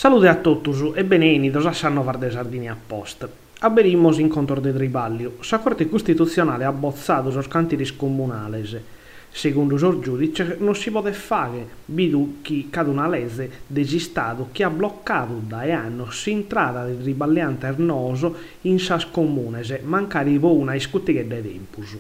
Salute a tutti e benvenuti a Sannovar de Sardinia Post. Aberimos incontro de Triballiu. Sa Corte Costituzionale ha abbozzato os cantieri comunales. Secondo os giudici non si può fare, vidu che cada una legge degli Stati che ha bloccato da anni l'intrada di riballiante arnoso in sas comunes, mancare una iscuttighe de tempus.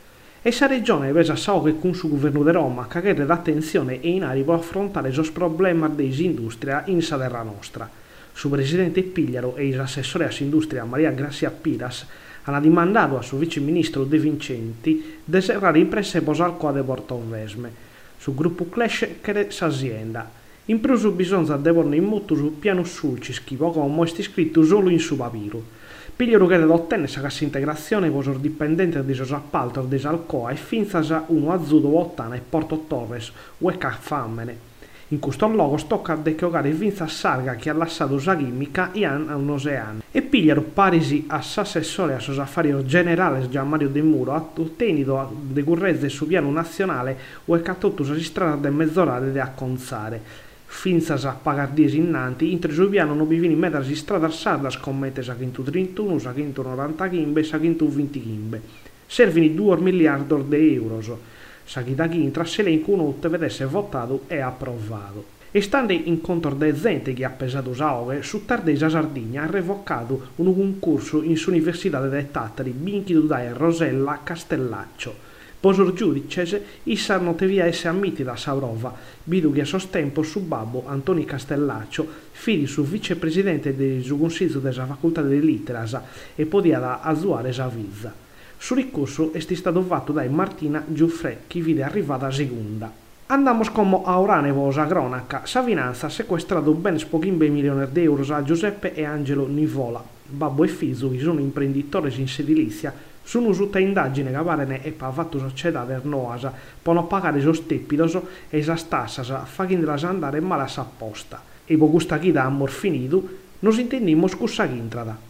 E sa regione vesa sa che con su governo di Roma caghere d'attenzione e in arrivo a affrontare i problemi dell'industria in sa terra nostra. Su presidente Pigliaro e il assessore a industria Maria Grazia Piras hanno dimandato a suo vice ministro De Vincenti di serrare imprese posal code Portovesme. Su gruppo Clash che s'azienda. In più bisogna deporne in moto su piano sulcis che poco è scritto solo in su papiro. Pigliaro che ottenne sa cassa integrazione con i dipendenti di sos appaltos di Salcoa e finza uno azzurro Ottana e Porto Torres o e Caffamene. In questo luogo tocca dechiogare vinza sarga che ha lasciato sa chimica e ha unos anni. E Pigliaro parisi a s'assessore a sos affari generale Gianmario De Muro ha ottenuto de currezze su piano nazionale o e catotto sa strada de mezz'orare de acconzare. Finza a pagare 10 innanti, intre sul piano non bivini metà di strada sarda scommette sa 131, sa 190 chimbe, sa 120 chimbe. Servini 2 miliardi di euro. Sa chi da intra se l'elenco notte vedesse votato e approvato. E stando in contro de gente che ha pesato saove, su Tardesa Sardigna ha revocato un concorso in Università de Tattari, binchido da Rosella Castellaccio. Posor giudices, issa non devia essere ammiti da sa prova, vidu che a sostempo su babbo Antoni Castellaccio, figlio su vicepresidente del consiglio della facoltà di letteras e podia da azzuare sa visa. Su ricorso è stato fatto da Martina Giuffre, che vide arrivata seconda. Andiamo come a Oranevo sa cronaca, sa finanza ha sequestrato ben pochimbe milioni di euro a Giuseppe e Angelo Nivola, babbo e figlio che sono imprenditori in sedilizia. Sono sotto indagine che pare e ha fatto società per noasa, per non pagare i steppidos e sa stassas, facendolas andare male a sa posta. E per questa chida amor finito, nos intendimos con sa intrada.